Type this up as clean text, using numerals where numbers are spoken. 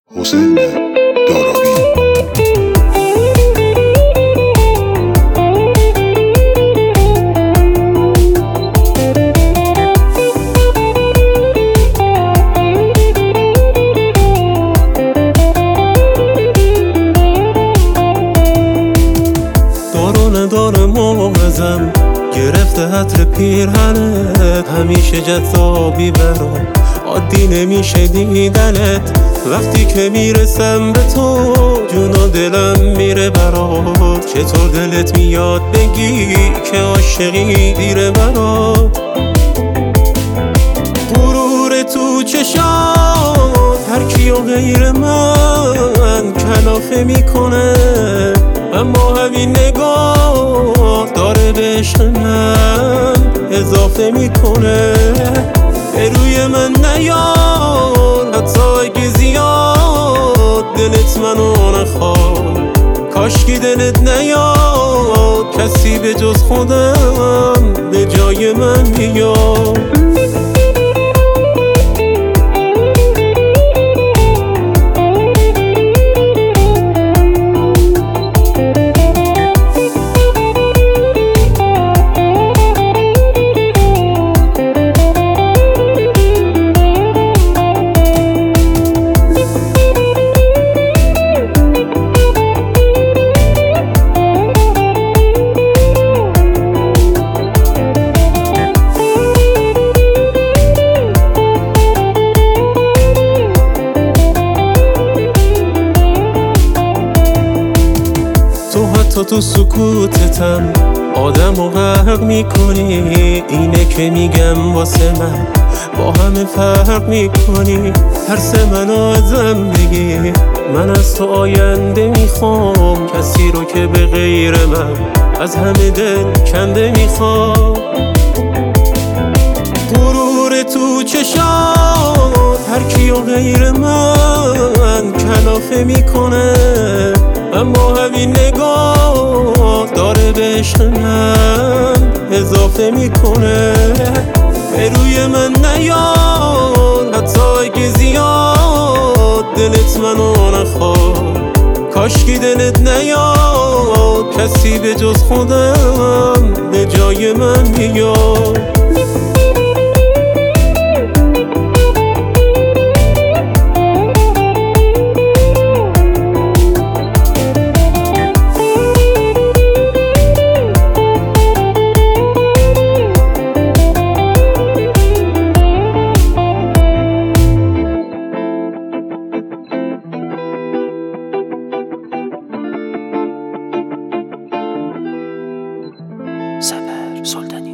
حسین دارابی. نداره مغزم گرفته عطر پیرهنت، همیشه جذابی برام، عادی نمیشه دیدنت. وقتی که میرسم به تو جون و دلم میره برات. چطور دلت میاد بگی که عاشقی دیره برات؟ غرور تو چشات هر کی و غیر من کلافه میکنه، اما همین نگاه داره به عشق من اضافه میکنه. به روی من نیار حتی اگه زیاد دلت منو نخواد. کاشکی دلت نیاد کسی به جز خودم به جای من بیاد. تو سکوتتم آدم و غرق میکنی، اینه که میگم واسه من با همه فرق میکنی. ترس منو ازم بگی، من از تو آینده میخوام، کسی رو که به غیر من از همه دل کنده میخوام. غرور تو چشات هر کی و غیر من کلافه میکنه، اما همین نگاه داره به عشق من اضافه میکنه. به روی من نیار حتی اگه زیاد دلت منو نخواد. کاشکی دلت نیاد کسی به جز خودم به جای من بیاد. سپر سلطانی.